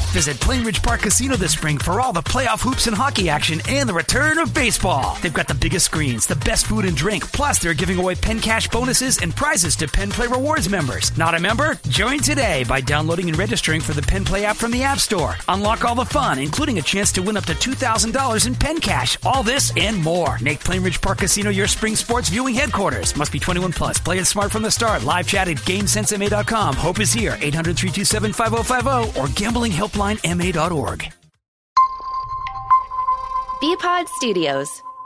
Visit Plainridge Park Casino this spring for all the playoff hoops and hockey action and the return of baseball. They've got the biggest screens, the best food and drink, plus they're giving away Penn Cash bonuses and prizes to Penn Play Rewards members. Not a member? Join today by downloading and registering for the Penn Play app from the App Store. Unlock all the fun, including a chance to win up to $2,000 in Penn Cash. All this and more. Make Plainridge Park Casino your spring sports viewing headquarters. Must be 21 plus. Play it smart from the start. Live chat at GameSenseMA.com. Hope is here. 800-327-5050 or gamblinghelplinema.org. BPod Studios.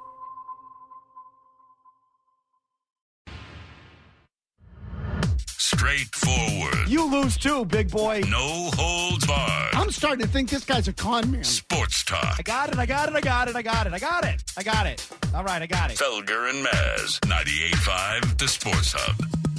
Straightforward. You lose too, big boy. No holds barred. I'm starting to think this guy's a con man. Sports talk. I got it. All right, I got it. Felger and Maz. 98.5 The Sports Hub.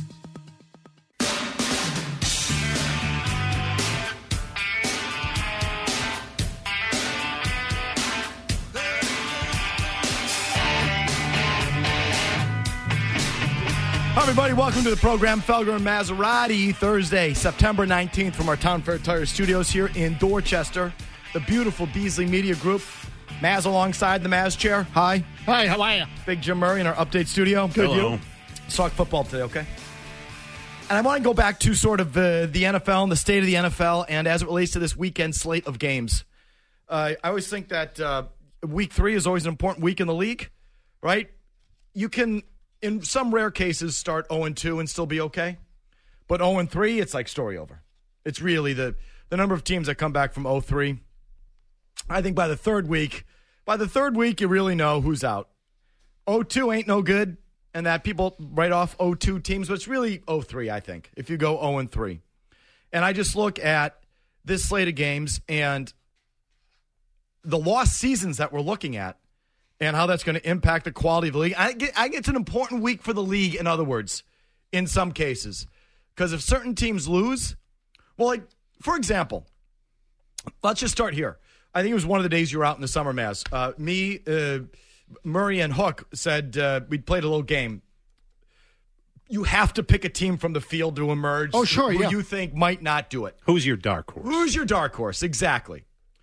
Hi, everybody. Welcome to the program. Felger and Maserati. Thursday, September 19th from our Town Fair Tire Studios here in Dorchester. The beautiful Beasley Media Group. Maz alongside the Maz chair. Hi. Hi, how are you? Big Jim Murray in our update studio. Good, Hello. you? Let's talk football today, okay? And I want to go back to sort of the NFL and the state of the NFL and as it relates to this weekend slate of games. I always think that week 3 is always an important week in the league, right? You can, in some rare cases, start 0-2 and still be okay. But 0-3, it's like story over. It's really the number of teams that come back from 0-3. I think by the third week, you really know who's out. 0-2 ain't no good, and that people write off 0-2 teams, but it's really 0-3, I think, if you go 0-3. And I just look at this slate of games and the lost seasons that we're looking at and how that's going to impact the quality of the league. I get it's an important week for the league, in other words, in some cases. Because if certain teams lose, well, like, for example, let's just start here. I think it was one of the days you were out in the summer, Maz. Murray and Hook said we played a little game. You have to pick a team from the field to emerge. Oh, sure, who yeah. you think might not do it. Who's your dark horse? Who's your dark horse? Exactly.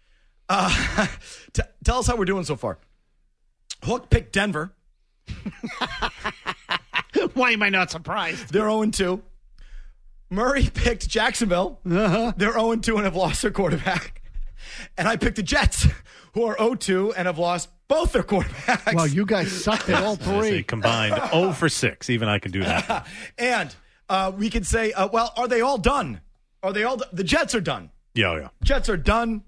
Tell us how we're doing so far. Hook picked Denver. Why am I not surprised? They're 0-2. Murray picked Jacksonville. Uh-huh. They're 0-2 and have lost their quarterback. And I picked the Jets, who are 0-2 and have lost both their quarterbacks. Well, you guys sucked at all They three. combined 0 for 6. Even I can do that. And we could say, well, are they all done? Are they all done? The Jets are done. Yeah. Jets are done.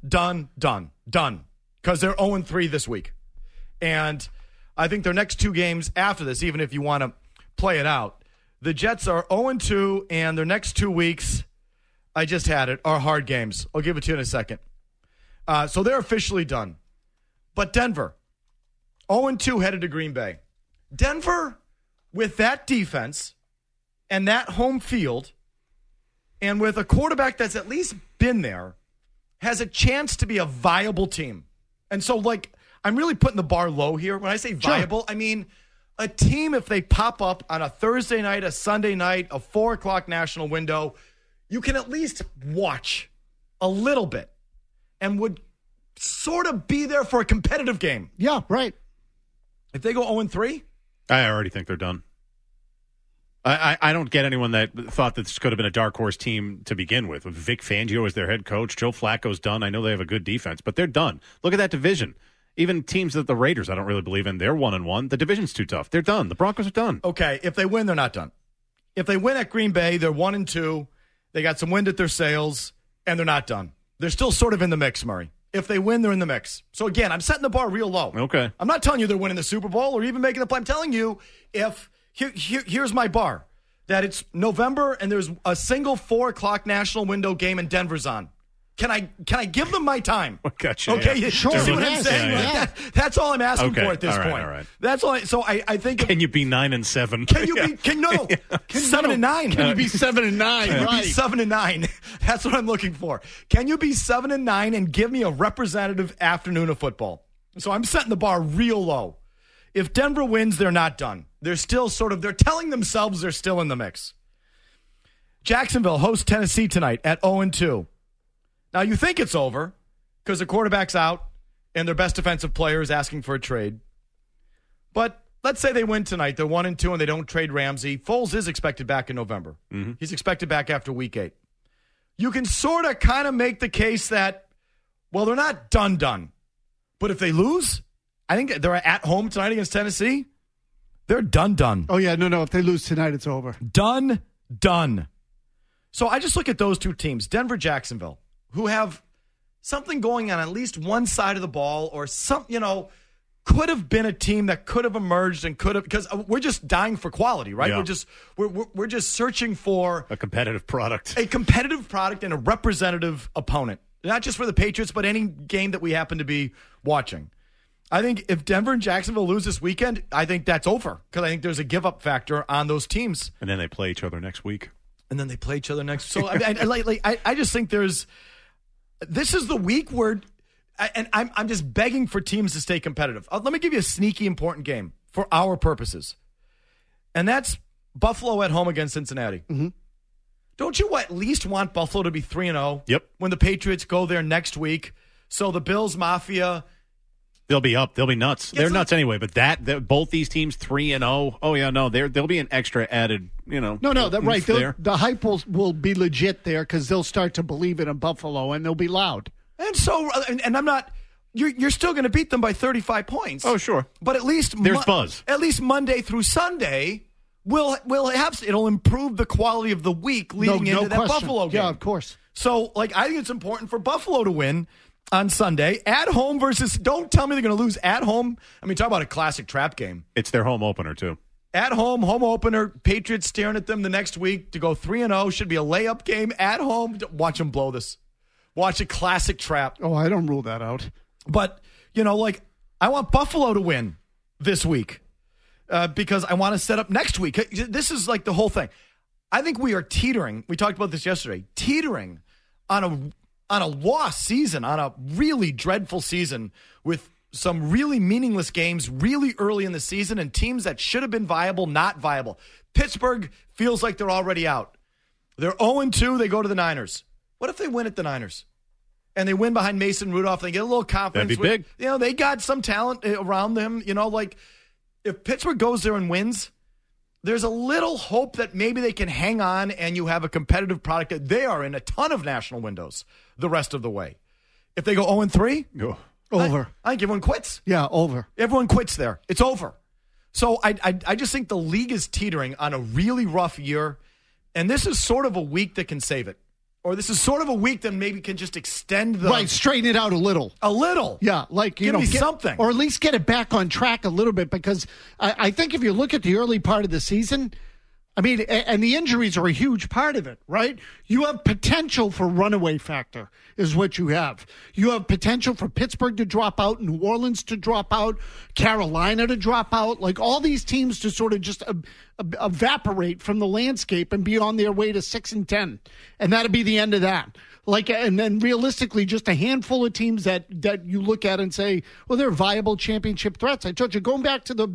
Because they're 0-3 this week. And I think their next 2 games after this, even if you want to play it out, the Jets are 0-2, and their next 2 weeks, I just had it, are hard games. I'll give it to you in a second. So they're officially done. But Denver, 0-2 headed to Green Bay. Denver, with that defense and that home field, and with a quarterback that's at least been there, has a chance to be a viable team. And so, like, I'm really putting the bar low here. When I say viable, sure. I mean a team, if they pop up on a Thursday night, a Sunday night, a 4 o'clock national window, you can at least watch a little bit and would sort of be there for a competitive game. Yeah, right. If they go 0-3? I already think they're done. I don't get anyone that thought that this could have been a dark horse team to begin with Vic Fangio as their head coach. Joe Flacco's done. I know they have a good defense, but they're done. Look at that division. Even teams that the Raiders I don't really believe in, they're 1-1. The division's too tough. They're done. The Broncos are done. Okay, if they win, they're not done. If they win at Green Bay, they're 1-2. They got some wind at their sails, and they're not done. They're still sort of in the mix, Murray. If they win, they're in the mix. So, again, I'm setting the bar real low. Okay. I'm not telling you they're winning the Super Bowl or even making the play. I'm telling you here's my bar, that it's November and there's a single 4 o'clock national window game and Denver's on. Can I give them my time? Gotcha. Okay, yeah. sure. See what I'm saying? Yeah. That's all I'm asking for at this point. All right. That's all. So I think. Can you be 9-7? Can you be? Can 7-9? Can you be 7-9? Can Right. you be 7-9? That's what I'm looking for. Can you be 7-9 and give me a representative afternoon of football? So I'm setting the bar real low. If Denver wins, they're not done. They're still they're telling themselves they're still in the mix. Jacksonville hosts Tennessee tonight at 0-2. Now, you think it's over because the quarterback's out and their best defensive player is asking for a trade. But let's say they win tonight. They're 1-2 and they don't trade Ramsey. Foles is expected back in November. Mm-hmm. He's expected back after week 8. You can sort of kind of make the case that, well, they're not done. But if they lose, I think they're at home tonight against Tennessee. They're done. Oh, yeah. No. If they lose tonight, it's over. Done. So I just look at those two teams, Denver, Jacksonville, who have something going on at least one side of the ball, or some, could have been a team that could have emerged and could have, because we're just dying for quality, right? Yeah. We're just searching for a competitive product and a representative opponent, not just for the Patriots, but any game that we happen to be watching. I think if Denver and Jacksonville lose this weekend, I think that's over, because I think there's a give-up factor on those teams. And then they play each other next week. So I just think this is the week where, and I'm just begging for teams to stay competitive. Let me give you a sneaky important game for our purposes, and that's Buffalo at home against Cincinnati. Mm-hmm. Don't you at least want Buffalo to be 3-0? Yep. When the Patriots go there next week, so the Bills Mafia. They'll be up. They'll be nuts. They're nuts anyway. But both these teams 3-0. Oh yeah, no. There'll be an extra added. No. That's right. The hype will be legit there because they'll start to believe it in Buffalo and they'll be loud. And so, and I'm not. You're still going to beat them by 35 points. Oh sure. But at least there's buzz. At least Monday through Sunday, it'll improve the quality of the week leading into that Buffalo game. Yeah, of course. So I think it's important for Buffalo to win on Sunday at home versus. Don't tell me they're going to lose at home. I mean, talk about a classic trap game. It's their home opener too. At home opener. Patriots staring at them the next week to go 3-0. Should be a layup game at home. Watch them blow this. Watch a classic trap. Oh, I don't rule that out. But I want Buffalo to win this week because I want to set up next week. This is like the whole thing. I think we are teetering. We talked about this yesterday. Teetering on a lost season, on a really dreadful season with some really meaningless games really early in the season and teams that should have been viable, not viable. Pittsburgh feels like they're already out. They're 0-2. They go to the Niners. What if they win at the Niners? And they win behind Mason Rudolph. They get a little confidence. That'd be big. They got some talent around them. If Pittsburgh goes there and wins, there's a little hope that maybe they can hang on and you have a competitive product. They are in a ton of national windows the rest of the way. If they go 0-3, go over. I think everyone quits. Yeah, over. Everyone quits there. It's over. So I just think the league is teetering on a really rough year, and this is sort of a week that can save it. Or this is sort of a week that maybe can just extend the... Right, straighten it out a little. A little. Yeah, give me something. Or at least get it back on track a little bit, because I think if you look at the early part of the season, I mean, and the injuries are a huge part of it, right? You have potential for runaway factor is what you have. You have potential for Pittsburgh to drop out, New Orleans to drop out, Carolina to drop out, like all these teams to sort of just evaporate from the landscape and be on their way to 6-10. And that'd be the end of that. And then realistically, just a handful of teams that you look at and say, well, they're viable championship threats. I told you, going back to the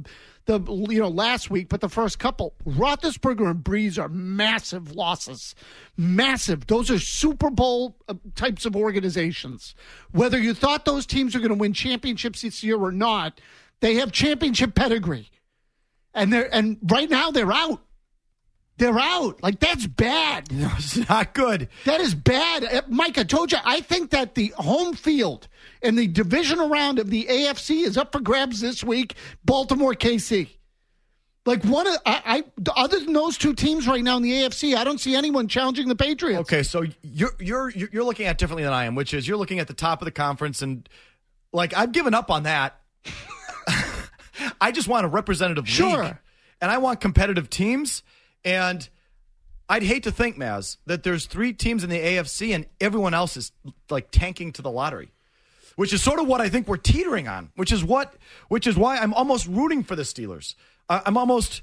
last week, but the first couple, Roethlisberger and Breeze are massive losses. Massive. Those are Super Bowl types of organizations. Whether you thought those teams are going to win championships this year or not, they have championship pedigree. And right now they're out. They're out. Like, that's bad. No, it's not good. That is bad. Mike, I told you, I think that the home field in the divisional round of the AFC is up for grabs this week. Baltimore, KC. Like, other than those two teams right now in the AFC, I don't see anyone challenging the Patriots. Okay, so you're looking at it differently than I am, which is you're looking at the top of the conference, and like, I've given up on that. I just want a representative league, and I want competitive teams. And I'd hate to think, Maz, that there's 3 teams in the AFC and everyone else is like tanking to the lottery, which is sort of what I think we're teetering on, which is why I'm almost rooting for the Steelers. I'm almost,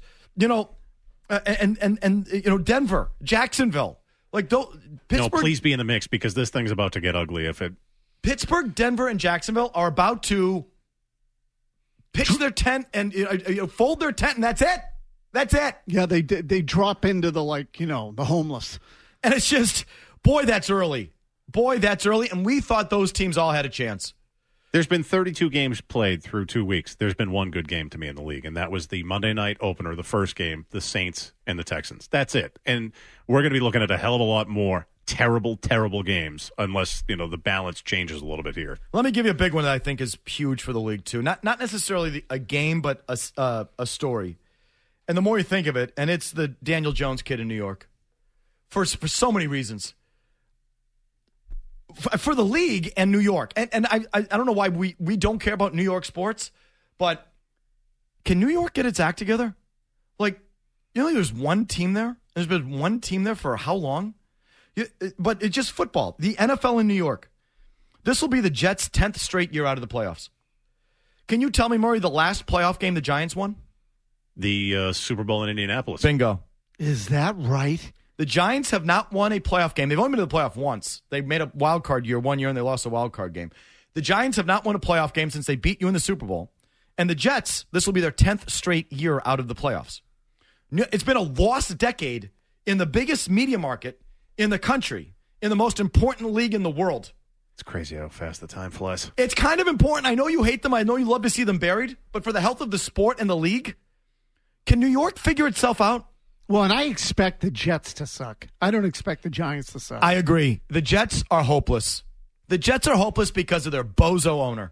Denver, Jacksonville, like Pittsburgh. No, please be in the mix, because this thing's about to get ugly. Pittsburgh, Denver, and Jacksonville are about to pitch their tent and fold their tent, and that's it. That's it. Yeah, they drop into the the homeless. And it's just, boy, that's early. boy, that's early, and we thought those teams all had a chance. There's been 32 games played through 2 weeks. There's been one good game to me in the league, and that was the Monday night opener, the first game, the Saints and the Texans. That's it. And we're going to be looking at a hell of a lot more terrible, terrible games unless, the balance changes a little bit here. Let me give you a big one that I think is huge for the league, too. Not necessarily a game, but a story. And the more you think of it, and it's the Daniel Jones kid in New York. For so many reasons. For the league and New York. And I don't know why we don't care about New York sports, but can New York get its act together? There's one team there. There's been one team there for how long? But it's just football. The NFL in New York. This will be the Jets' 10th straight year out of the playoffs. Can you tell me, Murray, the last playoff game the Giants won? The Super Bowl in Indianapolis. Bingo. Is that right? The Giants have not won a playoff game. They've only been to the playoff once. They made a wild card year one year, and they lost a wild card game. The Giants have not won a playoff game since they beat you in the Super Bowl. And the Jets, this will be their 10th straight year out of the playoffs. It's been a lost decade in the biggest media market in the country, in the most important league in the world. It's crazy how fast the time flies. It's kind of important. I know you hate them. I know you love to see them buried. But for the health of the sport and the league, can New York figure itself out? Well, and I expect the Jets to suck. I don't expect the Giants to suck. I agree. The Jets are hopeless. The Jets are hopeless because of their bozo owner.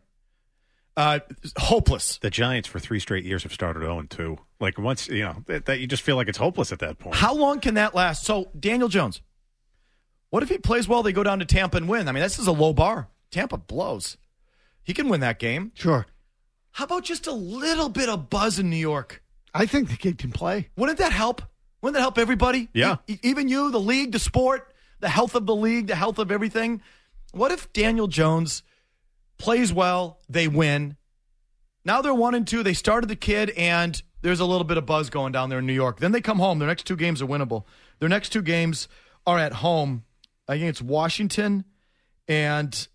Hopeless. The Giants for 3 straight years have started 0-2. Once, that you just feel like it's hopeless at that point. How long can that last? So, Daniel Jones, what if he plays well, they go down to Tampa and win? I mean, this is a low bar. Tampa blows. He can win that game. Sure. How about just a little bit of buzz in New York? I think the kid can play. Wouldn't that help? Wouldn't that help everybody? Yeah. Even you, the league, the sport, the health of the league, the health of everything. What if Daniel Jones plays well, they win? Now they're 1-2. They started the kid, and there's a little bit of buzz going down there in New York. Then they come home. Their next 2 games are winnable. Their next 2 games are at home. I think it's Washington and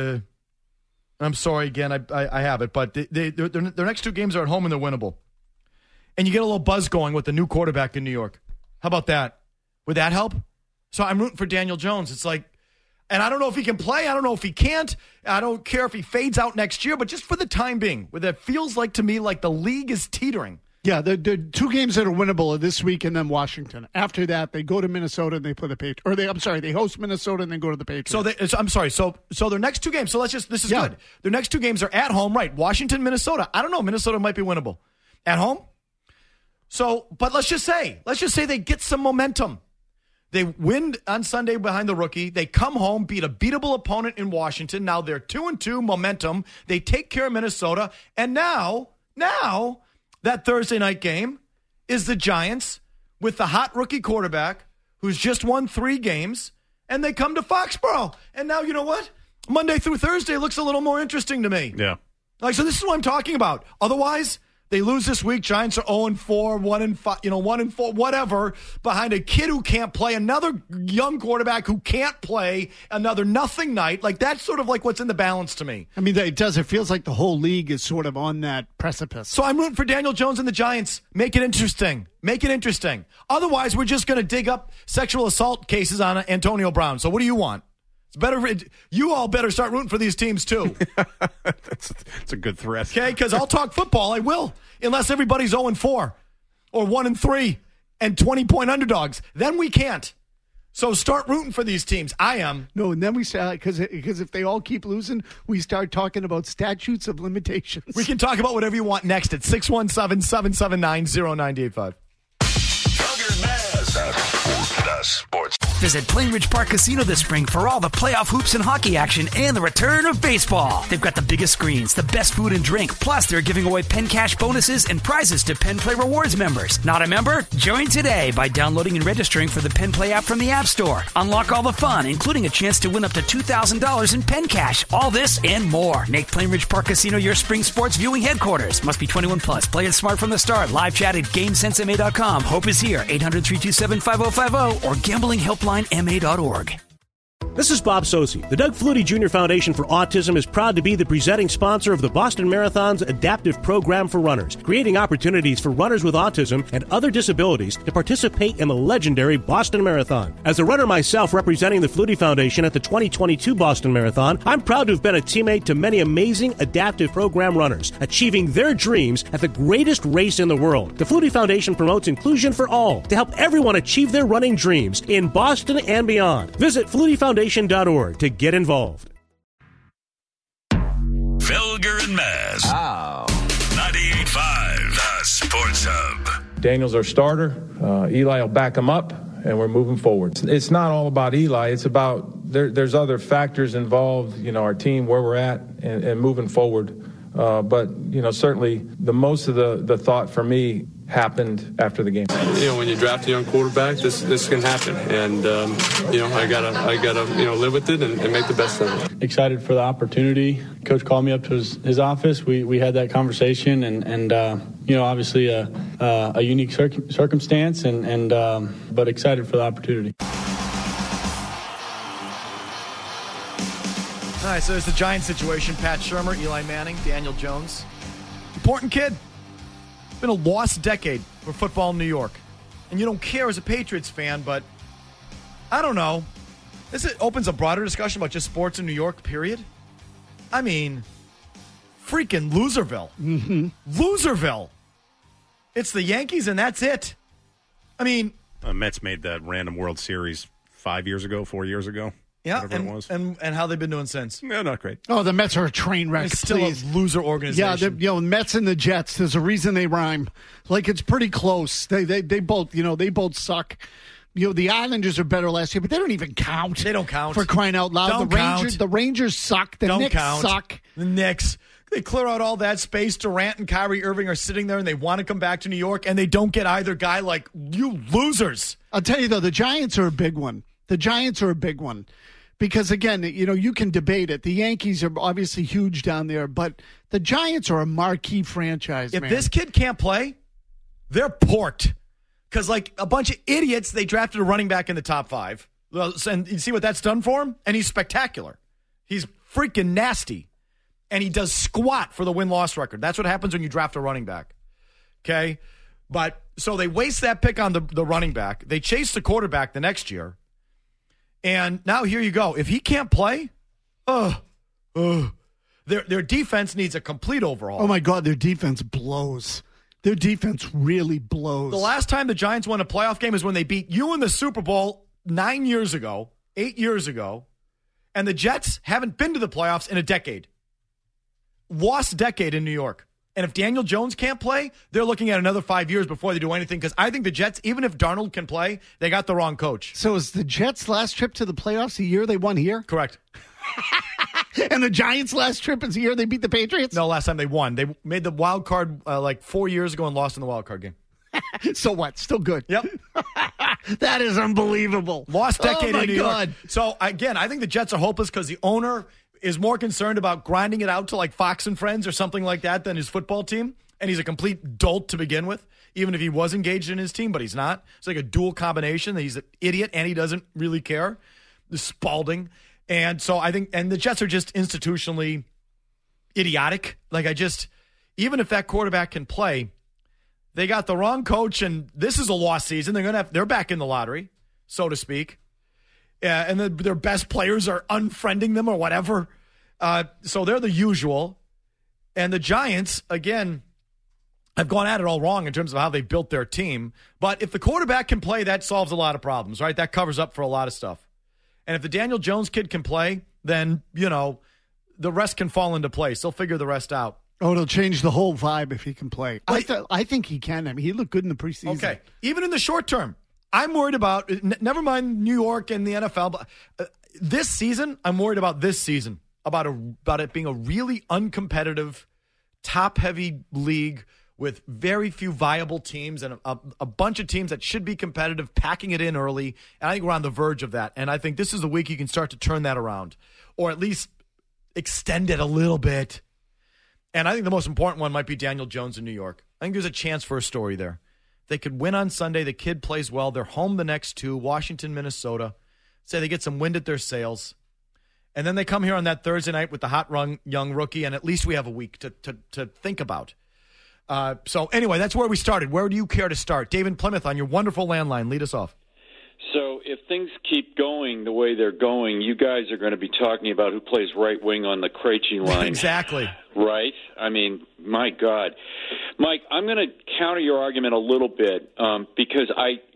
I'm sorry again. I have it, but their next 2 games are at home and they're winnable. And you get a little buzz going with the new quarterback in New York. How about that? Would that help? So I'm rooting for Daniel Jones. It's and I don't know if he can play. I don't know if he can't. I don't care if he fades out next year, but just for the time being, where that feels like to me like the league is teetering. Yeah, the 2 games that are winnable are this week and then Washington. After that, they go to Minnesota and they play the Patriots. They host Minnesota and then go to the Patriots. So their next 2 games. So this is good. Their next 2 games are at home, right? Washington, Minnesota. I don't know. Minnesota might be winnable at home. So, but let's just say they get some momentum. They win on Sunday behind the rookie. They come home, beat a beatable opponent in Washington. Now they're 2-2 momentum. They take care of Minnesota. And now that Thursday night game is the Giants with the hot rookie quarterback who's just won 3 games. And they come to Foxborough. And now, you know what? Monday through Thursday looks a little more interesting to me. Yeah. So this is what I'm talking about. Otherwise, they lose this week. Giants are 0-4, 1-5, 1-4, whatever, behind a kid who can't play, another young quarterback who can't play, another nothing night. That's sort of like what's in the balance to me. I mean, it does. It feels like the whole league is sort of on that precipice. So I'm rooting for Daniel Jones and the Giants. Make it interesting. Otherwise, we're just going to dig up sexual assault cases on Antonio Brown. So what do you want? It's better. You all better start rooting for these teams, too. That's a good threat. Okay, because I'll talk football. I will. Unless everybody's 0-4 or 1-3 and 20-point underdogs. Then we can't. So start rooting for these teams. I am. No, and then we start, because if they all keep losing, we start talking about statutes of limitations. We can talk about whatever you want next at 617-779-0985. Sports. Visit Plainridge Park Casino this spring for all the playoff hoops and hockey action and the return of baseball. They've got the biggest screens, the best food and drink, plus they're giving away Penn Cash bonuses and prizes to Penn Play Rewards members. Not a member? Join today by downloading and registering for the Penn Play app from the App Store. Unlock all the fun, including a chance to win up to $2,000 in Penn Cash. All this and more. Make Plainridge Park Casino your spring sports viewing headquarters. Must be 21 plus. Play it smart from the start. Live chat at GameSenseMA.com. Hope is here. 800-327-5050 or gamblinghelplinema.org. This is Bob Sosi. The Doug Flutie Jr. Foundation for Autism is proud to be the presenting sponsor of the Boston Marathon's adaptive program for runners, creating opportunities for runners with autism and other disabilities to participate in the legendary Boston Marathon. As a runner myself representing the Flutie Foundation at the 2022 Boston Marathon, I'm proud to have been a teammate to many amazing adaptive program runners, achieving their dreams at the greatest race in the world. The Flutie Foundation promotes inclusion for all to help everyone achieve their running dreams in Boston and beyond. Visit FlutieFoundation.org to get involved. Felger and Maz. 98.5, the Sports Hub. Daniel's our starter. Eli will back him up, and we're moving forward. It's not all about Eli. It's about there's other factors involved, our team, where we're at, and moving forward. But, certainly the most of the thought for me happened after the game. When you draft a young quarterback, this can happen. And, I gotta live with it and make the best of it. Excited for the opportunity. Coach called me up to his office. We had that conversation and obviously a unique circumstance but excited for the opportunity. All right, so there's the Giants situation. Pat Shurmur, Eli Manning, Daniel Jones. Important kid. It's been a lost decade for football in New York. And you don't care as a Patriots fan, but I don't know. This opens a broader discussion about just sports in New York, period. I mean, freaking Loserville. Mm-hmm. Loserville. It's the Yankees, and that's it. I mean. Mets made that random World Series 4 years ago. Yeah, and how they've been doing since. Yeah, not great. Oh, the Mets are a train wreck. It's still a loser organization. Yeah, Mets and the Jets. There's a reason they rhyme. Like, it's pretty close. They both suck. The Islanders are better last year, but they don't even count. They don't count. For crying out loud. The Rangers suck. The Knicks suck. The Knicks. They clear out all that space. Durant and Kyrie Irving are sitting there, and they want to come back to New York, and they don't get either guy. Like, you losers. I'll tell you, though, the Giants are a big one. Because, again, you can debate it. The Yankees are obviously huge down there, but the Giants are a marquee franchise, If this kid can't play, they're porked. Because, like a bunch of idiots, they drafted a running back in the top 5. And you see what that's done for him? And he's spectacular. He's freaking nasty. And he does squat for the win-loss record. That's what happens when you draft a running back. Okay? But, so they waste that pick on the running back. They chase the quarterback the next year. And now here you go. If he can't play, their defense needs a complete overhaul. Oh, my God, their defense blows. Their defense really blows. The last time the Giants won a playoff game is when they beat you in the Super Bowl 8 years ago. And the Jets haven't been to the playoffs in a decade. Lost decade in New York. And if Daniel Jones can't play, they're looking at another 5 years before they do anything. Because I think the Jets, even if Darnold can play, they got the wrong coach. So is the Jets' last trip to the playoffs the year they won here? Correct. And the Giants' last trip is the year they beat the Patriots? No, last time they won. They made the wild card 4 years ago and lost in the wild card game. So what? Still good. Yep. That is unbelievable. Lost decade in New God. York. So, again, I think the Jets are hopeless because the owner is more concerned about grinding it out to like Fox and Friends or something like that than his football team. And he's a complete dolt to begin with, even if he was engaged in his team, but he's not. It's like a dual combination. He's an idiot and he doesn't really care. The Spalding. And so I think, and the Jets are just institutionally idiotic. Like even if that quarterback can play, they got the wrong coach and this is a lost season. They're back in the lottery, so to speak. And their best players are unfriending them or whatever. So they're the usual. And the Giants, again, have gone at it all wrong in terms of how they built their team. But if the quarterback can play, that solves a lot of problems, right? That covers up for a lot of stuff. And if the Daniel Jones kid can play, then, the rest can fall into place. They'll figure the rest out. Oh, it'll change the whole vibe if he can play. I think he can. I mean, he looked good in the preseason. Okay. Even in the short term, I'm worried about, never mind New York and the NFL, but this season, I'm worried about this season, about it being a really uncompetitive, top-heavy league with very few viable teams and a bunch of teams that should be competitive, packing it in early. And I think we're on the verge of that. And I think this is the week you can start to turn that around or at least extend it a little bit. And I think the most important one might be Daniel Jones in New York. I think there's a chance for a story there. They could win on Sunday. The kid plays well. They're home the next two, Washington, Minnesota. say they get some wind at their sails, and then they come here on that Thursday night with the hot young rookie, and at least we have a week to think about. So anyway, that's where we started. Where do you care to start? Dave in Plymouth on your wonderful landline. Lead us off. So if things keep going the way they're going, you guys are going to be talking about who plays right wing on the Krejci line. Exactly. Right? I mean, my God. Mike, I'm going to counter your argument a little bit because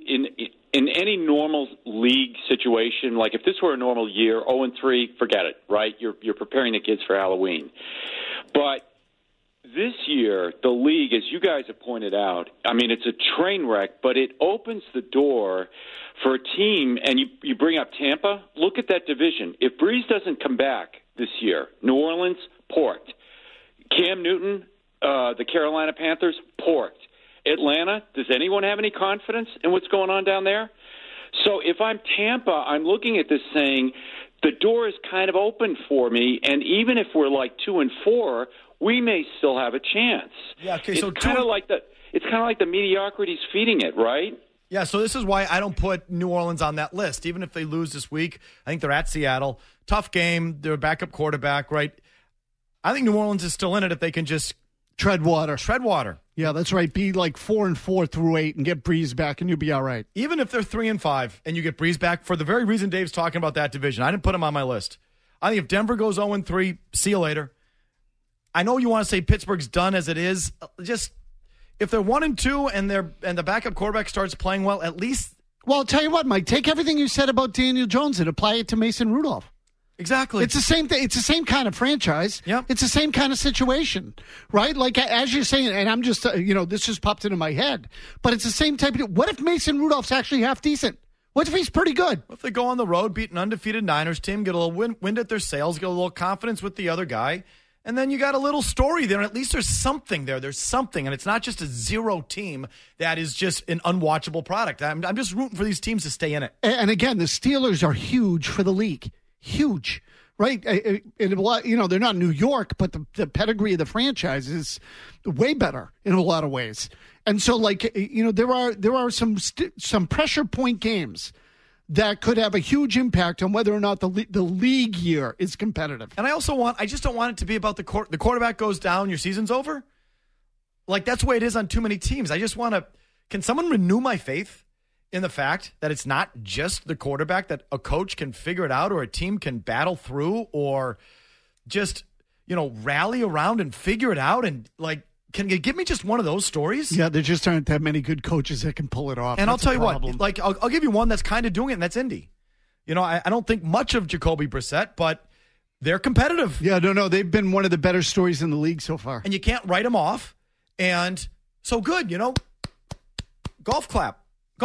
in any normal league situation, like if this were a normal year, 0-3, forget it, right? You're preparing the kids for Halloween. But this year, the league, as you guys have pointed out, I mean, it's a train wreck, but it opens the door for a team, and you bring up Tampa, look at that division. If Breeze doesn't come back this year, New Orleans, porked. Cam Newton, the Carolina Panthers, porked. Atlanta, does anyone have any confidence in what's going on down there? So if I'm Tampa, I'm looking at this saying the door is kind of open for me, and even if we're like 2-4, we may still have a chance. Yeah, okay, so it's kind of like the mediocrity's feeding it, right? Yeah, so this is why I don't put New Orleans on that list. Even if they lose this week, I think they're at Seattle. Tough game. They're a backup quarterback, right? I think New Orleans is still in it if they can just tread water. Yeah, that's right. Be like 4-4 through 8 and get Breeze back, and you'll be all right. Even if they're 3-5 and you get Breeze back, for the very reason Dave's talking about that division, I didn't put them on my list. I think if Denver goes 0-3, see you later. I know you want to say Pittsburgh's done as it is. Just if they're 1-2 and the backup quarterback starts playing well, at least. Well, I'll tell you what, Mike. Take everything you said about Daniel Jones and apply it to Mason Rudolph. Exactly. It's the same thing. It's the same kind of franchise. Yep. It's the same kind of situation, right? Like, as you're saying, and I'm just, this just popped into my head, but it's the same type of. What if Mason Rudolph's actually half decent? What if he's pretty good? If they go on the road, beat an undefeated Niners team, get a little wind at their sails, get a little confidence with the other guy, and then you got a little story there, and at least there's something there. There's something, and it's not just a zero team that is just an unwatchable product. I'm just rooting for these teams to stay in it. And again, the Steelers are huge for the league. Huge, right? They're not New York, but the pedigree of the franchise is way better in a lot of ways. And so, there are some pressure point games that could have a huge impact on whether or not the league year is competitive. And I just don't want it to be about the quarterback goes down, your season's over. Like, that's the way it is on too many teams. I just want to, can someone renew my faith in the fact that it's not just the quarterback, that a coach can figure it out or a team can battle through or just, rally around and figure it out? And can you give me just one of those stories? Yeah, there just aren't that many good coaches that can pull it off. And I'll tell you what, I'll give you one that's kind of doing it, and that's Indy. I don't think much of Jacoby Brissett, but they're competitive. Yeah, no, they've been one of the better stories in the league so far. And you can't write them off. And so good, golf clap.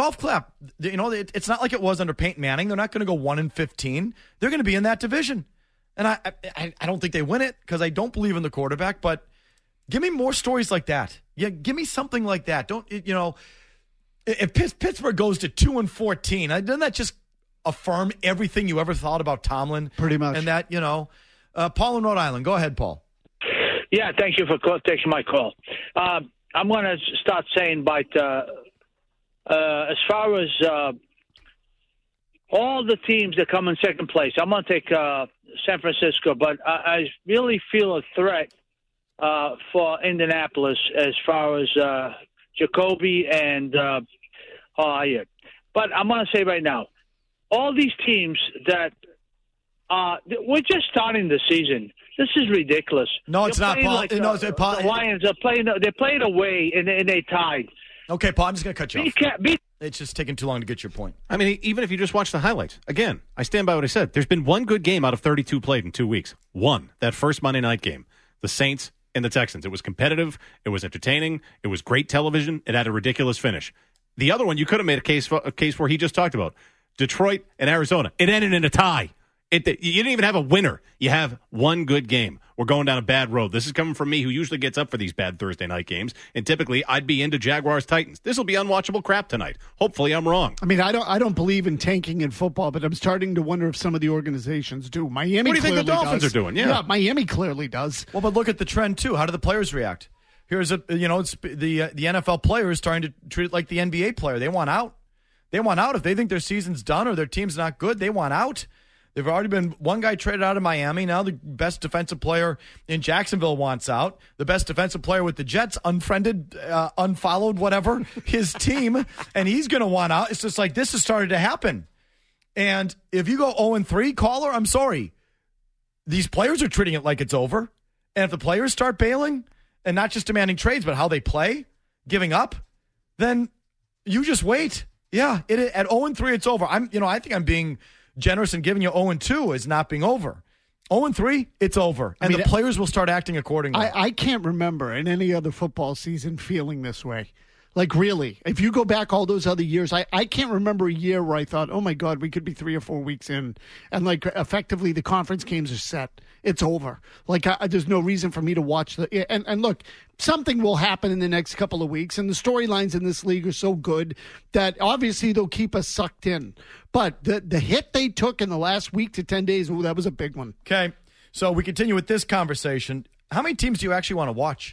It's not like it was under Peyton Manning. They're not going to go 1-15. They're going to be in that division. And I don't think they win it because I don't believe in the quarterback, but give me more stories like that. Yeah, give me something like that. If Pittsburgh goes to 2-14, doesn't that just affirm everything you ever thought about Tomlin? Pretty much. And that, Paul in Rhode Island. Go ahead, Paul. Yeah, thank you for taking my call. I'm going to start saying as far as all the teams that come in second place, I'm going to take San Francisco, but I really feel a threat for Indianapolis as far as Jacoby and Hyatt. But I'm going to say right now, all these teams that we're just starting the season. This is ridiculous. No, it's not, Paul. Paul. The Lions are playing. They're playing away, and they tied. Okay, Paul, I'm just going to cut you off. It's just taking too long to get your point. I mean, even if you just watch the highlights, again, I stand by what I said. There's been one good game out of 32 played in 2 weeks. One, that first Monday night game, the Saints and the Texans. It was competitive. It was entertaining. It was great television. It had a ridiculous finish. The other one, you could have made a case where he just talked about Detroit and Arizona. It ended in a tie. You didn't even have a winner. You have one good game. We're going down a bad road. This is coming from me, who usually gets up for these bad Thursday night games, and typically I'd be into Jaguars-Titans. This will be unwatchable crap tonight. Hopefully I'm wrong. I mean, I don't believe in tanking in football, but I'm starting to wonder if some of the organizations do. Miami. What do you think the Dolphins does. are doing? Yeah, Miami clearly does. Well, but look at the trend too. How do the players react? It's the NFL player is starting to treat it like the NBA player. They want out. They want out. If they think their season's done or their team's not good, they want out. They've already been one guy traded out of Miami. Now the best defensive player in Jacksonville wants out. The best defensive player with the Jets unfriended, unfollowed, whatever, his team, and he's going to want out. It's just like this has started to happen. And if you go 0-3, caller, I'm sorry. These players are treating it like it's over. And if the players start bailing and not just demanding trades, but how they play, giving up, then you just wait. Yeah, at 0-3, it's over. I think I'm being generous in giving you 0-2 as not being over. 0-3, it's over. And the players will start acting accordingly. I can't remember in any other football season feeling this way. Like, really, if you go back all those other years, I can't remember a year where I thought, oh, my God, we could be 3 or 4 weeks in. And, like, effectively, the conference games are set. It's over. Like, there's no reason for me to watch and look, something will happen in the next couple of weeks. And the storylines in this league are so good that obviously they'll keep us sucked in. But the hit they took in the last week to 10 days, that was a big one. Okay, so we continue with this conversation. How many teams do you actually want to watch?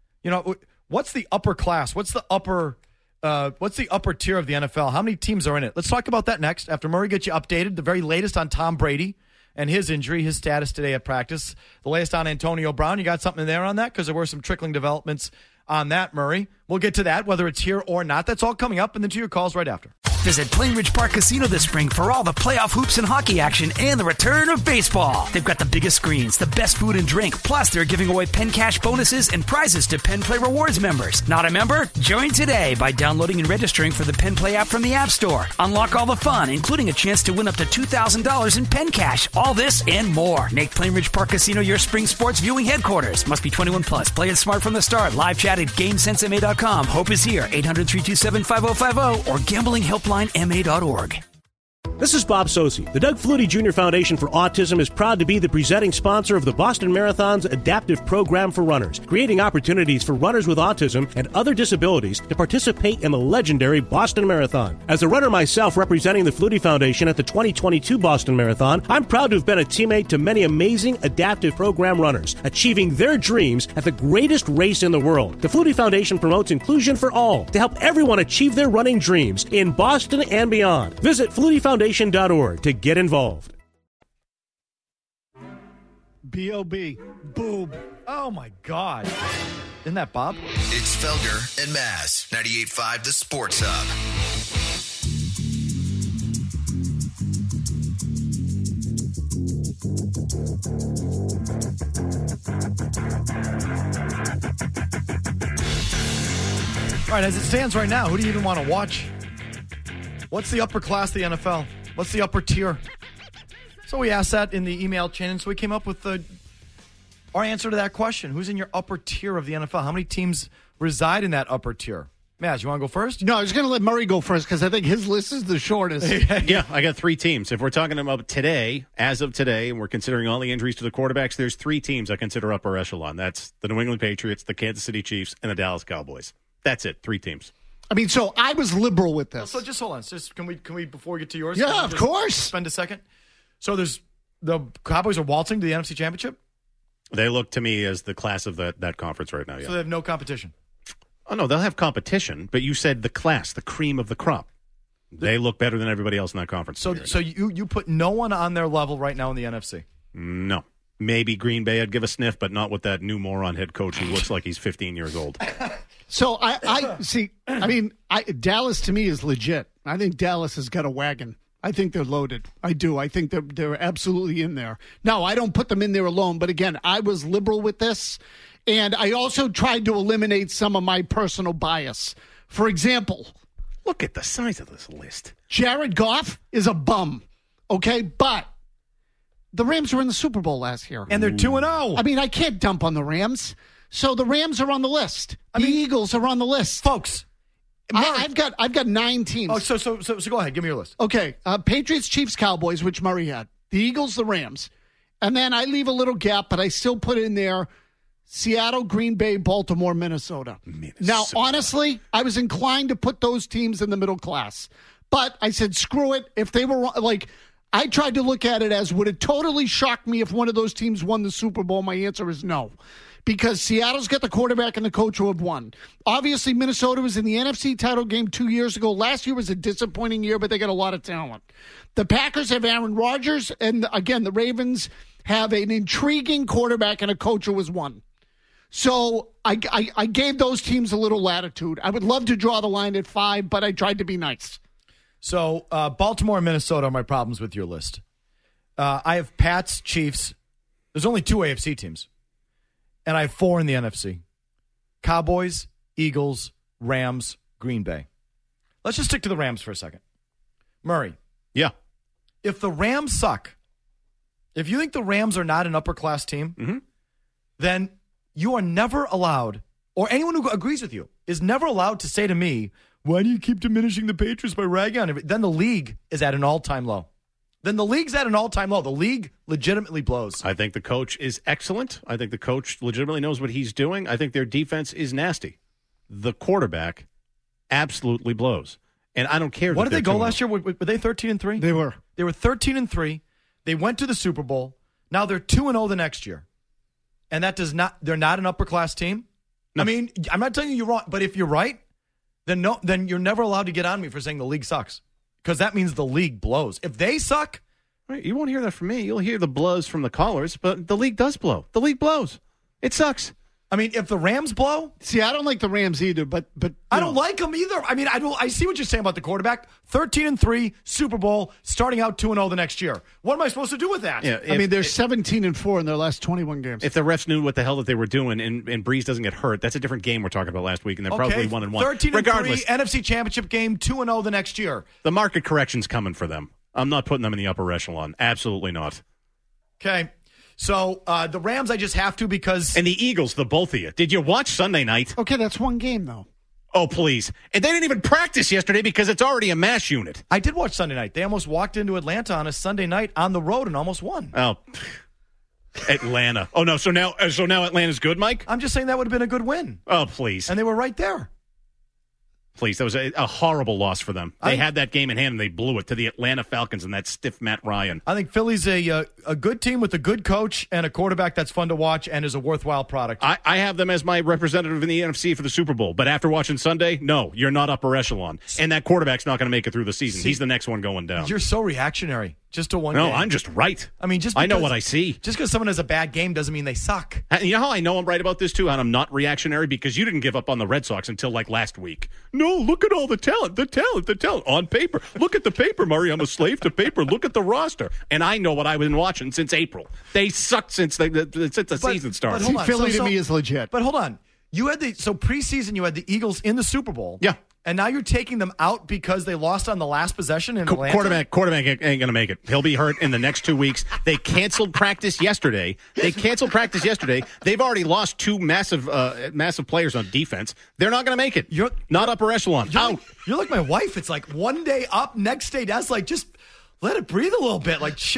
What's the upper class? What's the upper tier of the NFL? How many teams are in it? Let's talk about that next. After Murray gets you updated, the very latest on Tom Brady and his injury, his status today at practice. The latest on Antonio Brown. You got something there on that? Because there were some trickling developments on that, Murray. We'll get to that, whether it's here or not. That's all coming up, and then to your calls right after. Visit Plainridge Park Casino this spring for all the playoff hoops and hockey action and the return of baseball. They've got the biggest screens, the best food and drink, plus they're giving away Penn Cash bonuses and prizes to Penn Play Rewards members. Not a member? Join today by downloading and registering for the Penn Play app from the App Store. Unlock all the fun, including a chance to win up to $2,000 in Penn Cash. All this and more. Make Plainridge Park Casino your spring sports viewing headquarters. Must be 21 plus. Play it smart from the start. Live chat at GameSenseMA.com. Hope is here. 800-327-5050 or gamblinghelplinema.org. This is Bob Sosi. The Doug Flutie Jr. Foundation for Autism is proud to be the presenting sponsor of the Boston Marathon's adaptive program for runners, creating opportunities for runners with autism and other disabilities to participate in the legendary Boston Marathon. As a runner myself representing the Flutie Foundation at the 2022 Boston Marathon, I'm proud to have been a teammate to many amazing adaptive program runners, achieving their dreams at the greatest race in the world. The Flutie Foundation promotes inclusion for all to help everyone achieve their running dreams in Boston and beyond. Visit FlutieFoundation.org to get involved. B.O.B. Boob. Oh, my God. Isn't that Bob? It's Felger and Maz, 98.5 The Sports Hub. All right, as it stands right now, who do you even want to watch? What's the upper class of the NFL? What's the upper tier? So we asked that in the email chain, and so we came up with our answer to that question. Who's in your upper tier of the NFL? How many teams reside in that upper tier? Maz, you want to go first? No, I was going to let Murray go first because I think his list is the shortest. Yeah, I got 3 teams. If we're talking about today, as of today, and we're considering all the injuries to the quarterbacks, there's 3 teams I consider upper echelon. That's the New England Patriots, the Kansas City Chiefs, and the Dallas Cowboys. That's it, 3 teams. I mean, so I was liberal with this. So just hold on. Can we before we get to yours? Yeah, of course. Spend a second. So there's the Cowboys are waltzing to the NFC Championship? They look to me as the class of that conference right now, yeah. So they have no competition? Oh, no, they'll have competition, but you said the class, the cream of the crop. They look better than everybody else in that conference. So you put no one on their level right now in the NFC? No. Maybe Green Bay I'd give a sniff, but not with that new moron head coach who looks like he's 15 years old. So I see. I mean, Dallas to me is legit. I think Dallas has got a wagon. I think they're loaded. I do. I think they're absolutely in there. Now, I don't put them in there alone, but again, I was liberal with this, and I also tried to eliminate some of my personal bias. For example, look at the size of this list. Jared Goff is a bum, okay? But the Rams were in the Super Bowl last year. And they're 2-0. I mean, I can't dump on the Rams. So the Rams are on the list. The Eagles are on the list. Folks, I've got 9 teams. Oh, so go ahead. Give me your list. Okay. Patriots, Chiefs, Cowboys, which Murray had. The Eagles, the Rams. And then I leave a little gap, but I still put in there Seattle, Green Bay, Baltimore, Minnesota. Now, honestly, I was inclined to put those teams in the middle class. But I said, screw it. If they were like, I tried to look at it as, would it totally shock me if one of those teams won the Super Bowl? My answer is no. Because Seattle's got the quarterback and the coach who have won. Obviously, Minnesota was in the NFC title game 2 years ago. Last year was a disappointing year, but they got a lot of talent. The Packers have Aaron Rodgers, and again, the Ravens have an intriguing quarterback and a coach who has won. So I gave those teams a little latitude. I would love to draw the line at 5, but I tried to be nice. So Baltimore and Minnesota are my problems with your list. I have Pats, Chiefs. There's only 2 AFC teams. And I have 4 in the NFC. Cowboys, Eagles, Rams, Green Bay. Let's just stick to the Rams for a second. Murray. Yeah. If the Rams suck, if you think the Rams are not an upper-class team, then you are never allowed, or anyone who agrees with you, is never allowed to say to me, why do you keep diminishing the Patriots by ragging on it? Then the league is at an all-time low. Then the league's at an all-time low. The league legitimately blows. I think the coach is excellent. I think the coach legitimately knows what he's doing. I think their defense is nasty. The quarterback absolutely blows. And I don't care. What did they go last year? Were they 13-3? They were. They were 13-3. They went to the Super Bowl. Now they're 2-0 the next year. And that does not, they're not an upper-class team? No. I mean, I'm not telling you you're wrong, but if you're right, then you're never allowed to get on me for saying the league sucks. Because that means the league blows. If they suck... Right, you won't hear that from me. You'll hear the blows from the callers, but the league does blow. The league blows. It sucks. I mean, if the Rams blow... See, I don't like the Rams either, but I don't like them either. I mean, I see what you're saying about the quarterback. 13-3, Super Bowl, starting out 2-0 the next year. What am I supposed to do with that? Yeah, I mean, they're 17-4 in their last 21 games. If the refs knew what the hell that they were doing and Breeze doesn't get hurt, that's a different game we're talking about last week, and they're probably 1-1. 13-3, regardless, NFC Championship game, 2-0 the next year. The market correction's coming for them. I'm not putting them in the upper echelon. Absolutely not. Okay. So the Rams, I just have to because... And the Eagles, the both of you. Did you watch Sunday night? Okay, that's one game, though. Oh, please. And they didn't even practice yesterday because it's already a mass unit. I did watch Sunday night. They almost walked into Atlanta on a Sunday night on the road and almost won. Oh, Atlanta. Oh, no. So now Atlanta's good, Mike? I'm just saying that would have been a good win. Oh, please. And they were right there. Please, that was a horrible loss for them. They had that game in hand, and they blew it to the Atlanta Falcons and that stiff Matt Ryan. I think Philly's a good team with a good coach and a quarterback that's fun to watch and is a worthwhile product. I have them as my representative in the NFC for the Super Bowl, but after watching Sunday, no, you're not upper echelon. And that quarterback's not going to make it through the season. He's the next one going down. You're so reactionary. Just to one game. No, I'm just right. I mean, I know what I see. Just because someone has a bad game doesn't mean they suck. You know how I know I'm right about this, too, and I'm not reactionary? Because you didn't give up on the Red Sox until, like, last week. No, look at all the talent. On paper. Look at the paper, Murray. I'm a slave to paper. Look at the roster. And I know what I've been watching since April. They sucked since the season started. See, Philly to me is legit. But hold on. Preseason, you had the Eagles in the Super Bowl. Yeah. And now you're taking them out because they lost on the last possession in Atlanta? Quarterback ain't going to make it. He'll be hurt in the next 2 weeks. They canceled practice yesterday. They've already lost 2 massive players on defense. They're not going to make it. You're not upper echelon. You're like my wife. It's like one day up, next day down. It's like, just let it breathe a little bit. Like,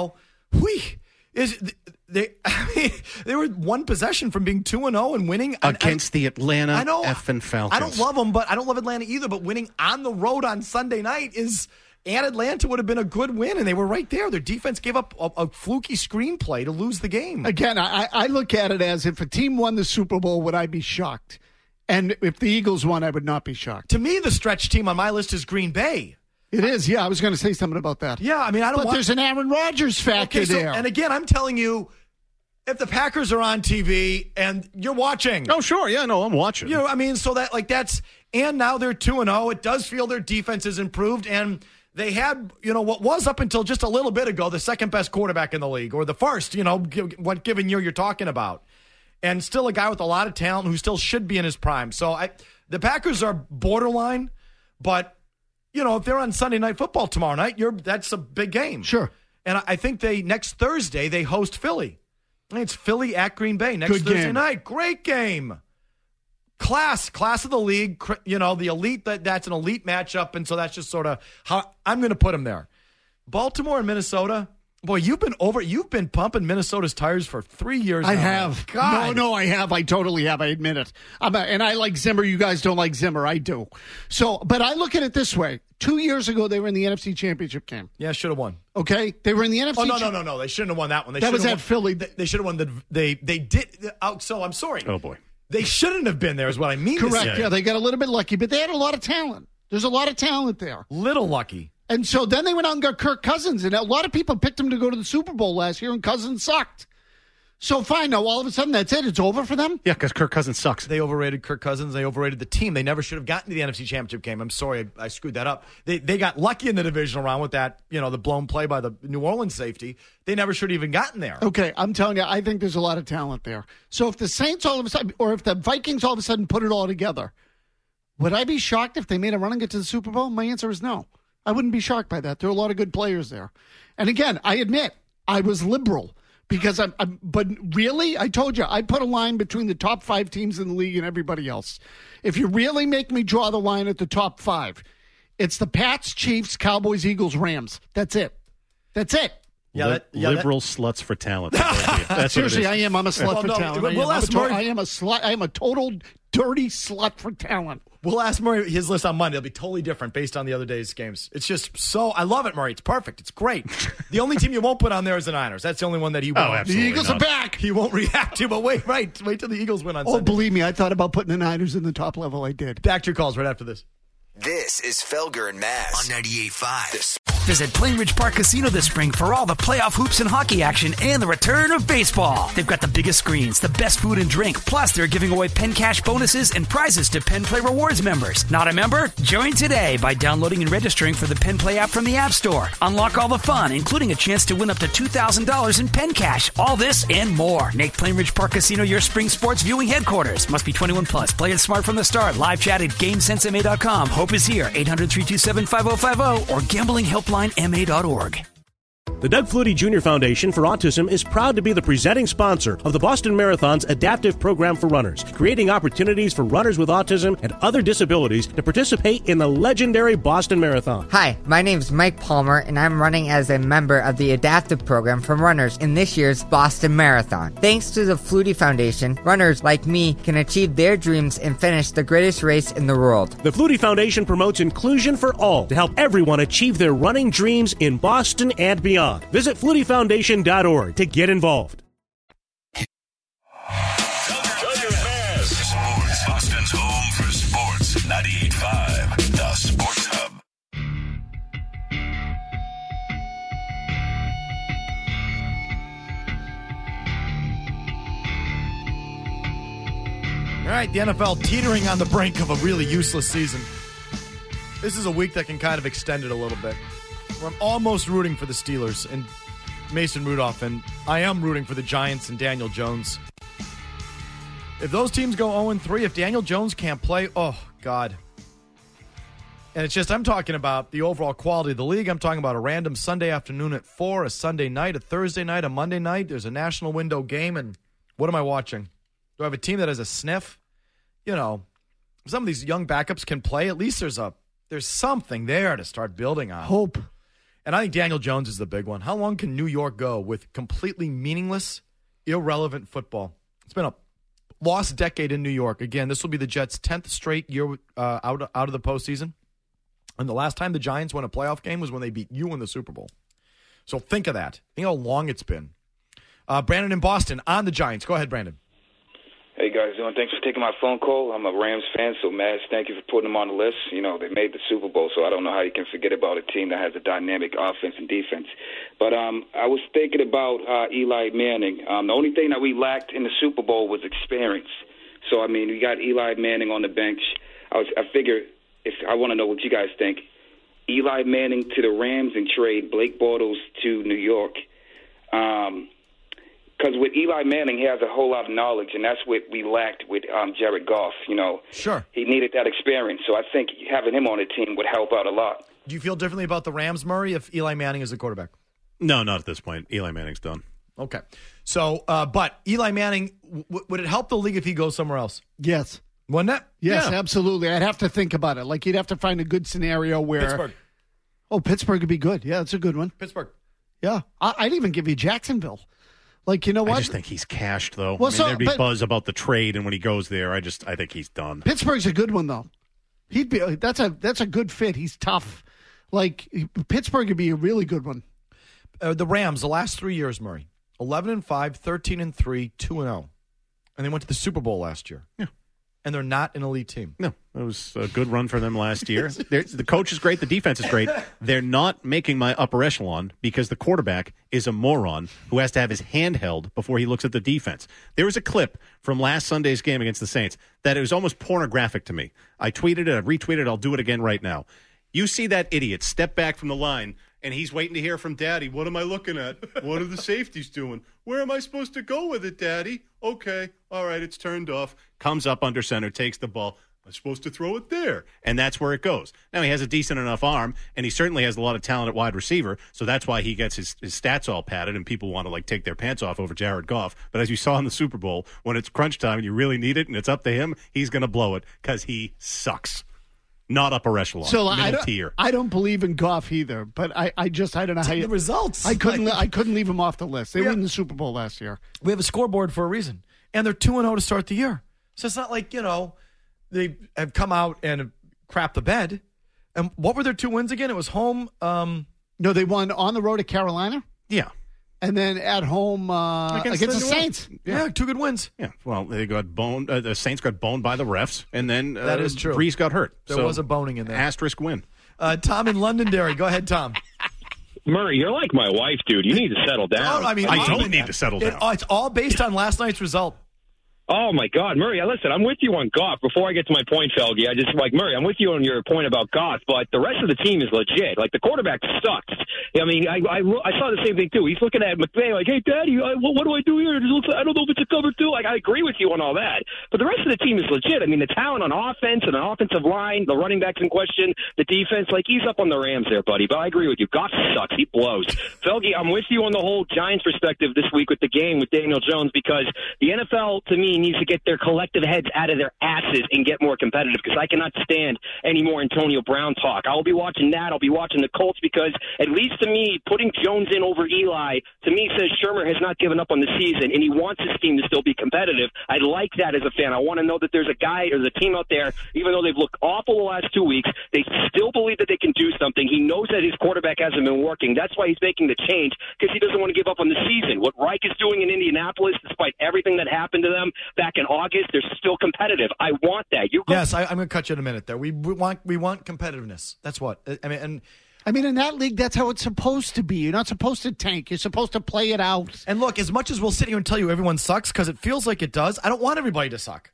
they were one possession from being 2-0 and winning against the Atlanta effing Falcons. I don't love them, but I don't love Atlanta either. But winning on the road on Sunday night and Atlanta would have been a good win, and they were right there. Their defense gave up a fluky screenplay to lose the game. Again, I look at it as if a team won the Super Bowl, would I be shocked? And if the Eagles won, I would not be shocked. To me, the stretch team on my list is Green Bay. It is, yeah. I was going to say something about that. Yeah, I mean, But there's an Aaron Rodgers factor there. And again, I'm telling you, if the Packers are on TV and you're watching. Oh, sure. Yeah, no, I'm watching. You know, I mean, so that's, and now they're 2-0. It does feel their defense has improved. And they had, what was up until just a little bit ago, the second best quarterback in the league, or the first, what given year you're talking about. And still a guy with a lot of talent who still should be in his prime. So the Packers are borderline, but. If they're on Sunday Night Football tomorrow night, that's a big game. Sure. And I think next Thursday they host Philly. It's Philly at Green Bay next Thursday night. Great game. Class of the league. The elite, that's an elite matchup, and so that's just sort of how I'm going to put them there. Baltimore and Minnesota, Boy, you've been pumping Minnesota's tires for 3 years now. I have. God. No, I have. I totally have. I admit it. And I like Zimmer. You guys don't like Zimmer. I do. So, but I look at it this way. 2 years ago, they were in the NFC Championship game. Yeah, should have won. Okay? They were in the NFC. Oh, no. They shouldn't have won that one. That was at Philly. They should have won they did. So I'm sorry. Oh, boy. They shouldn't have been there is what I mean. Correct. Yeah, they got a little bit lucky, but they had a lot of talent. There's a lot of talent there. Little lucky. And so then they went out and got Kirk Cousins, and a lot of people picked him to go to the Super Bowl last year, and Cousins sucked. So fine, now all of a sudden that's it. It's over for them? Yeah, because Kirk Cousins sucks. They overrated Kirk Cousins. They overrated the team. They never should have gotten to the NFC Championship game. I'm sorry, I screwed that up. They got lucky in the divisional round with that, the blown play by the New Orleans safety. They never should have even gotten there. Okay, I'm telling you, I think there's a lot of talent there. So if the Saints all of a sudden, or if the Vikings all of a sudden put it all together, would I be shocked if they made a run and get to the Super Bowl? My answer is no. I wouldn't be shocked by that. There are a lot of good players there. And again, I admit, I was liberal because but really, I told you, I put a line between the top 5 teams in the league and everybody else. If you really make me draw the line at the top 5, it's the Pats, Chiefs, Cowboys, Eagles, Rams. That's it. That's it. Liberal sluts for talent. That's seriously, I am. I'm a slut for talent. I am a slut. I am a total dirty slut for talent. We'll ask Murray his list on Monday. It'll be totally different based on the other day's games. It's just so I love it, Murray. It's perfect. It's great. The only team you won't put on there is the Niners. That's the only one that he won't. The Eagles are back. He won't react to. But wait till the Eagles win on Sunday. Oh, believe me, I thought about putting the Niners in the top level. I did. Back to your calls right after this. This is Felger and Mazz on 98.5. Visit Plainridge Park Casino this spring for all the playoff hoops and hockey action and the return of baseball. They've got the biggest screens, the best food and drink, plus they're giving away Penn Cash bonuses and prizes to Penn Play Rewards members. Not a member? Join today by downloading and registering for the Penn Play app from the App Store. Unlock all the fun, including a chance to win up to $2,000 in Penn Cash. All this and more. Make Plainridge Park Casino your spring sports viewing headquarters. Must be 21 plus. Play it smart from the start. Live chat at GameSenseMA.com. Hope is here. 800-327-5050 or gamblinghelplinema.org. The Doug Flutie Jr. Foundation for Autism is proud to be the presenting sponsor of the Boston Marathon's adaptive program for runners, creating opportunities for runners with autism and other disabilities to participate in the legendary Boston Marathon. Hi, my name's Mike Palmer, and I'm running as a member of the adaptive program for runners in this year's Boston Marathon. Thanks to the Flutie Foundation, runners like me can achieve their dreams and finish the greatest race in the world. The Flutie Foundation promotes inclusion for all to help everyone achieve their running dreams in Boston and beyond. Visit FlutieFoundation.org to get involved. Sports, Boston's home for sports. 98.5, the Sports Hub. All right, the NFL teetering on the brink of a really useless season. This is a week that can kind of extend it a little bit. I'm almost rooting for the Steelers and Mason Rudolph, and I am rooting for the Giants and Daniel Jones. If those teams go 0-3, if Daniel Jones can't play, oh, God. And it's just, I'm talking about the overall quality of the league. I'm talking about a random Sunday afternoon at 4, a Sunday night, a Thursday night, a Monday night. There's a national window game, and what am I watching? Do I have a team that has a sniff? Some of these young backups can play. At least there's something there to start building on. Hope. And I think Daniel Jones is the big one. How long can New York go with completely meaningless, irrelevant football? It's been a lost decade in New York. Again, this will be the Jets' 10th straight year out of the postseason. And the last time the Giants won a playoff game was when they beat you in the Super Bowl. So think of that. Think how long it's been. Brandon in Boston on the Giants. Go ahead, Brandon. Hey, guys. Thanks for taking my phone call. I'm a Rams fan, so, Mazz, thank you for putting them on the list. They made the Super Bowl, so I don't know how you can forget about a team that has a dynamic offense and defense. But I was thinking about Eli Manning. The only thing that we lacked in the Super Bowl was experience. So, we got Eli Manning on the bench. I figure, I want to know what you guys think. Eli Manning to the Rams and trade Blake Bortles to New York. Because with Eli Manning, he has a whole lot of knowledge, and that's what we lacked with Jared Goff. Sure. He needed that experience, so I think having him on the team would help out a lot. Do you feel differently about the Rams, Murray, if Eli Manning is the quarterback? No, not at this point. Eli Manning's done. Okay. So, but Eli Manning, would it help the league if he goes somewhere else? Yes. Wouldn't it? Yes, absolutely. I'd have to think about it. You'd have to find a good scenario where... Pittsburgh. Oh, Pittsburgh would be good. Yeah, that's a good one. Pittsburgh. Yeah. I'd even give you Jacksonville. Like, you know what? I just think he's cashed, though. Well, there'd be buzz about the trade, and when he goes there, I think he's done. Pittsburgh's a good one, though. That's a good fit. He's tough. Like, Pittsburgh would be a really good one. The Rams, the last 3 years, Murray, 11-5, 13-3, 2-0. And they went to the Super Bowl last year. Yeah. And they're not an elite team. No, it was a good run for them last year. The coach is great. The defense is great. They're not making my upper echelon because the quarterback is a moron who has to have his hand held before he looks at the defense. There was a clip from last Sunday's game against the Saints that it was almost pornographic to me. I tweeted it. I retweeted it. I'll do it again right now. You see that idiot step back from the line, and he's waiting to hear from Daddy. What am I looking at? What are the safeties doing? Where am I supposed to go with it, Daddy? Okay, all right, it's turned off. Comes up under center, takes the ball. I'm supposed to throw it there. And that's where it goes. Now, he has a decent enough arm, and he certainly has a lot of talent at wide receiver, so that's why he gets his stats all padded, and people want to, take their pants off over Jared Goff. But as you saw in the Super Bowl, when it's crunch time and you really need it and it's up to him, he's going to blow it because he sucks. Not upper echelon, middle tier. I don't believe in Goff either, but I don't know how the results. I couldn't leave him off the list. They won the Super Bowl last year. We have a scoreboard for a reason, and they're 2-0 to start the year. So it's not like they have come out and crapped the bed. And what were their 2 wins again? It was home. No, they won on the road at Carolina. Yeah. And then at home against the Saints. Yeah, 2 good wins. Yeah, well, they got boned. The Saints got boned by the refs, and then that is true. Breeze got hurt. There was a boning in there. Asterisk win. Tom in Londonderry. Go ahead, Tom. Murray, you're like my wife, dude. You need to settle down. Oh, I don't need to settle down. It's all based on last night's result. Oh, my God. Murray, listen, I'm with you on Goff. Before I get to my point, Felge, Murray, I'm with you on your point about Goff, but the rest of the team is legit. The quarterback sucks. I mean, I saw the same thing, too. He's looking at McVay like, hey, Daddy, what do I do here? I don't know if it's a cover, too. I agree with you on all that. But the rest of the team is legit. I mean, the talent on offense and an offensive line, the running backs in question, the defense, he's up on the Rams there, buddy. But I agree with you. Goff sucks. He blows. Felge, I'm with you on the whole Giants perspective this week with the game with Daniel Jones because the NFL, to me, needs to get their collective heads out of their asses and get more competitive because I cannot stand any more Antonio Brown talk. I'll be watching that. I'll be watching the Colts because at least to me, putting Jones in over Eli, to me, says Shermer has not given up on the season and he wants his team to still be competitive. I like that as a fan. I want to know that there's a guy or there's a team out there, even though they've looked awful the last 2 weeks, they still believe that they can do something. He knows that his quarterback hasn't been working. That's why he's making the change because he doesn't want to give up on the season. What Reich is doing in Indianapolis, despite everything that happened to them back in August, they're still competitive. I want that. Yes, I'm going to cut you in a minute there. We want competitiveness. That's what I mean, in that league, that's how it's supposed to be. You're not supposed to tank. You're supposed to play it out. And look, as much as we'll sit here and tell you everyone sucks because it feels like it does, I don't want everybody to suck.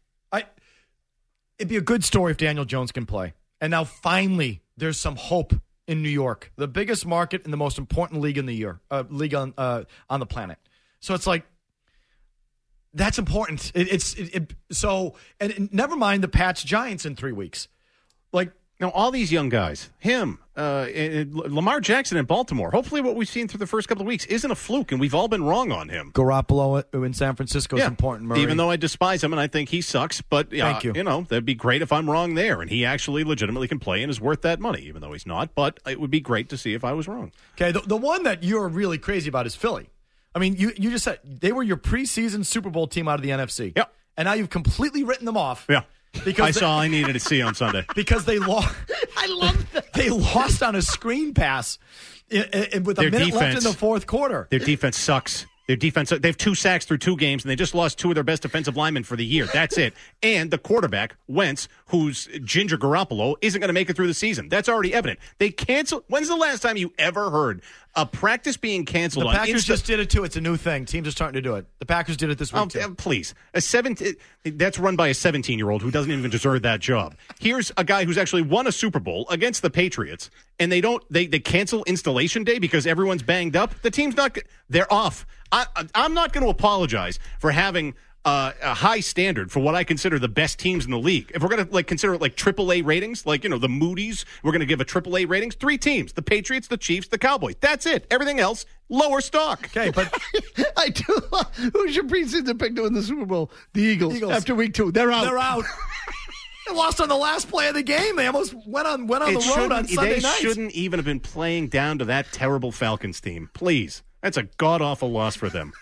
It'd be a good story if Daniel Jones can play. And now finally, there's some hope in New York, the biggest market and the most important league in the year, league on the planet. So it's like. That's important. So never mind the Pats Giants in 3 weeks. All these young guys, him, Lamar Jackson in Baltimore. Hopefully, what we've seen through the first couple of weeks isn't a fluke, and we've all been wrong on him. Garoppolo in San Francisco is important, Murray. Even though I despise him and I think he sucks, but thank you. That'd be great if I'm wrong there, and he actually legitimately can play and is worth that money, even though he's not. But it would be great to see if I was wrong. Okay, the one that you're really crazy about is Philly. I mean, you just said they were your preseason Super Bowl team out of the NFC. Yep. And now you've completely written them off. Yeah. Because I needed to see on Sunday. Because they lost. I love that. They lost on a screen pass with a minute left in the fourth quarter. Their defense sucks. Their defense, they have 2 sacks through 2 games, and they just lost 2 of their best defensive linemen for the year. That's it. And the quarterback, Wentz, who's Ginger Garoppolo, isn't going to make it through the season. That's already evident. They cancel. When's the last time you ever heard a practice being canceled? The Packers just did it too. It's a new thing. Teams are starting to do it. The Packers did it this week too. Please, that's run by a 17-year-old who doesn't even deserve that job. Here's a guy who's actually won a Super Bowl against the Patriots, and they cancel installation day because everyone's banged up. The team's not. They're off. I'm not going to apologize for having a high standard for what I consider the best teams in the league. If we're going to consider it AAA ratings, the Moody's, we're going to give a AAA ratings. 3 teams: the Patriots, the Chiefs, the Cowboys. That's it. Everything else, lower stock. Okay, but I do. Who's your preseason pick to win the Super Bowl? The Eagles. After week 2, they're out. They're out. They lost on the last play of the game. They almost went on the road on Sunday night. They shouldn't even have been playing down to that terrible Falcons team. Please. That's a god-awful loss for them.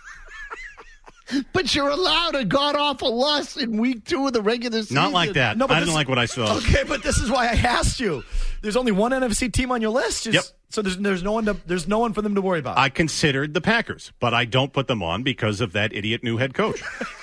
But you're allowed a god-awful loss in week 2 of the regular season. Not like that. I didn't like what I saw. Okay, but this is why I asked you. There's only one NFC team on your list. Yep. So there's no one for them to worry about. I considered the Packers, but I don't put them on because of that idiot new head coach.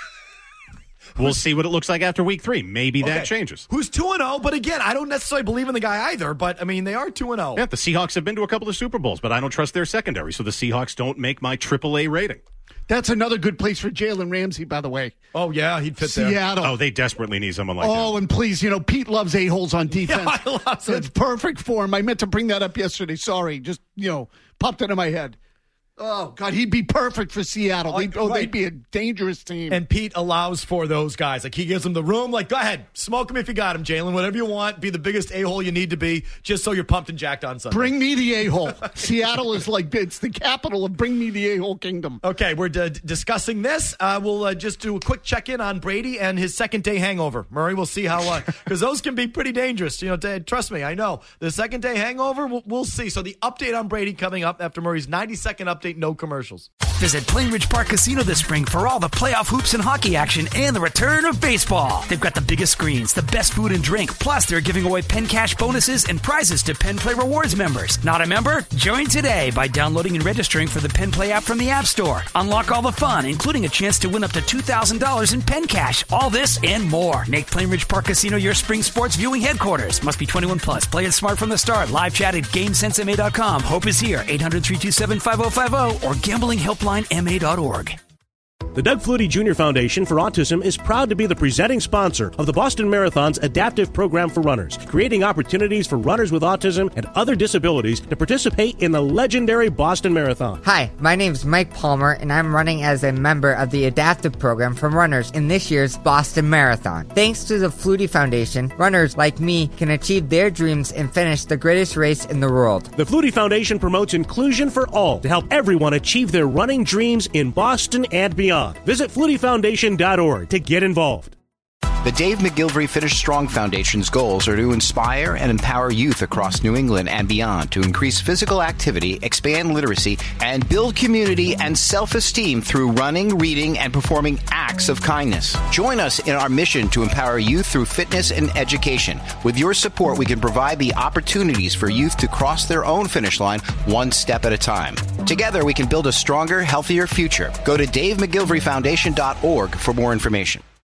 We'll see what it looks like after week 3. Maybe that changes. Who's 2-0? But again, I don't necessarily believe in the guy either. But I mean, they are 2-0. Yeah, the Seahawks have been to a couple of Super Bowls, but I don't trust their secondary, so the Seahawks don't make my AAA rating. That's another good place for Jalen Ramsey, by the way. Oh, yeah, he'd fit there. Seattle. Oh, they desperately need someone like that. Oh, and please, Pete loves a-holes on defense. Yeah, I love it. It's perfect for him. I meant to bring that up yesterday. Sorry. Just, popped into my head. Oh, God, he'd be perfect for Seattle. They'd be a dangerous team. And Pete allows for those guys. Like, he gives them the room. Like, go ahead. Smoke them if you got them, Jalen. Whatever you want. Be the biggest a-hole you need to be, just so you're pumped and jacked on Sunday. Bring me the a-hole. Seattle is it's the capital of bring me the a-hole kingdom. Okay, we're discussing this. We'll just do a quick check-in on Brady and his second-day hangover. Murray, we'll see how, because those can be pretty dangerous. Trust me, I know. The second-day hangover, we'll see. So the update on Brady coming up after Murray's 90-second update. No commercials. Visit Plainridge Park Casino this spring for all the playoff hoops and hockey action and the return of baseball. They've got the biggest screens, the best food and drink, plus they're giving away Penn Cash bonuses and prizes to Penn Play Rewards members. Not a member? Join today by downloading and registering for the Penn Play app from the App Store. Unlock all the fun, including a chance to win up to $2,000 in Penn Cash. All this and more. Make Plainridge Park Casino your spring sports viewing headquarters. Must be 21 plus. Play it smart from the start. Live chat at GameSenseMA.com. Hope is here. 800-327-5050 or GamblingHelplineMA.org. The Doug Flutie Jr. Foundation for Autism is proud to be the presenting sponsor of the Boston Marathon's adaptive program for runners, creating opportunities for runners with autism and other disabilities to participate in the legendary Boston Marathon. Hi, my name's Mike Palmer, and I'm running as a member of the adaptive program for runners in this year's Boston Marathon. Thanks to the Flutie Foundation, runners like me can achieve their dreams and finish the greatest race in the world. The Flutie Foundation promotes inclusion for all to help everyone achieve their running dreams in Boston and beyond. Visit FlutieFoundation.org to get involved. The Dave McGilvery Finish Strong Foundation's goals are to inspire and empower youth across New England and beyond to increase physical activity, expand literacy, and build community and self-esteem through running, reading, and performing acts of kindness. Join us in our mission to empower youth through fitness and education. With your support, we can provide the opportunities for youth to cross their own finish line one step at a time. Together, we can build a stronger, healthier future. Go to DaveMcGilveryFoundation.org for more information.